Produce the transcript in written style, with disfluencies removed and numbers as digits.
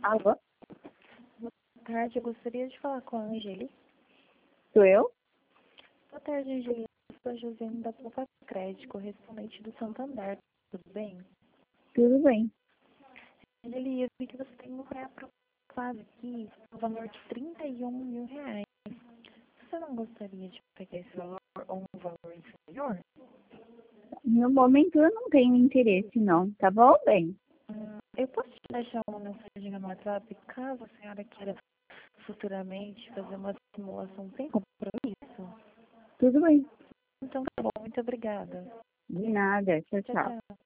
Alô? Boa tarde, eu gostaria de falar com a Angeli. Sou eu? Boa tarde, Angeli. Eu sou a Josiane da Poupa Crédito, correspondente do Santander. Tudo bem? Tudo bem. Angeli, eu vi que você tem um pré-aprovado aqui no valor de R$ 31.000. Você não gostaria de pegar esse valor ou um valor inferior? No momento eu não tenho interesse, não. Tá bom, bem? Eu posso te deixar uma mensagem no WhatsApp caso a senhora queira futuramente fazer uma simulação sem compromisso? Tudo bem. Então tá bom, muito obrigada. De nada. Tchau, Tchau, tchau. tchau.